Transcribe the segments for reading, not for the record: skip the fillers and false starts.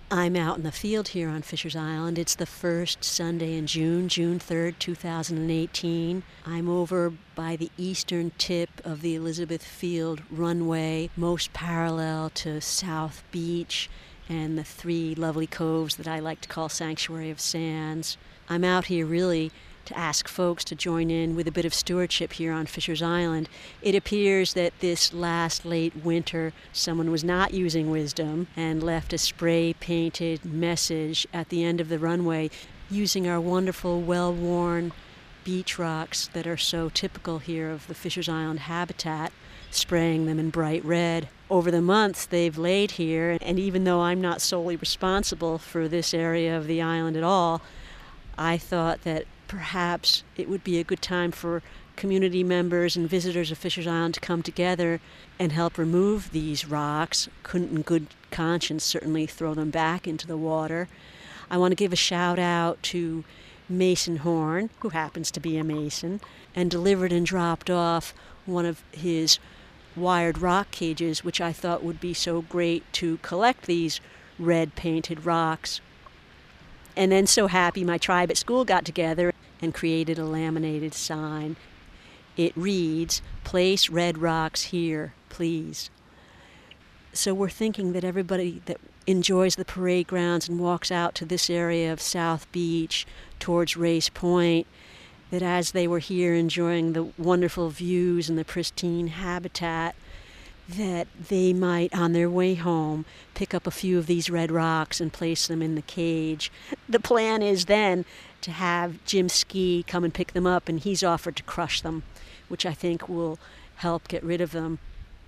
I'm out in the field here on Fisher's Island. It's the first Sunday in June, June 3rd, 2018. I'm over by the eastern tip of the Elizabeth Field runway, most parallel to South Beach and the three lovely coves that I like to call Sanctuary of Sands. I'm out here really to ask folks to join in with a bit of stewardship here on Fisher's Island. It appears that this last late winter, someone was not using wisdom and left a spray-painted message at the end of the runway using our wonderful, well-worn beach rocks that are so typical here of the Fisher's Island habitat, spraying them in bright red. Over the months they've laid here, and even though I'm not solely responsible for this area of the island at all, I thought that perhaps it would be a good time for community members and visitors of Fisher's Island to come together and help remove these rocks. Couldn't in good conscience certainly throw them back into the water. I want to give a shout out to Mason Horn, who happens to be a Mason, and delivered and dropped off one of his wired rock cages, which I thought would be so great to collect these red painted rocks. And then so happy my tribe at school got together and created a laminated sign. It reads, "Place red rocks here, please." So we're thinking that everybody that enjoys the parade grounds and walks out to this area of South Beach towards Race Point, that as they were here enjoying the wonderful views and the pristine habitat, that they might, on their way home, pick up a few of these red rocks and place them in the cage. The plan is then to have Jim Ski come and pick them up, and he's offered to crush them, which I think will help get rid of them.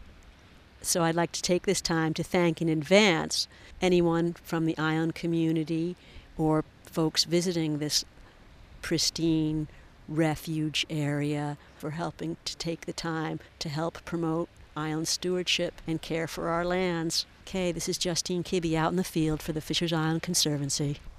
So I'd like to take this time to thank in advance anyone from the island community or folks visiting this pristine refuge area for helping to take the time to help promote island stewardship and care for our lands. Okay, this is Justine Kibbe out in the field for the Fisher's Island Conservancy.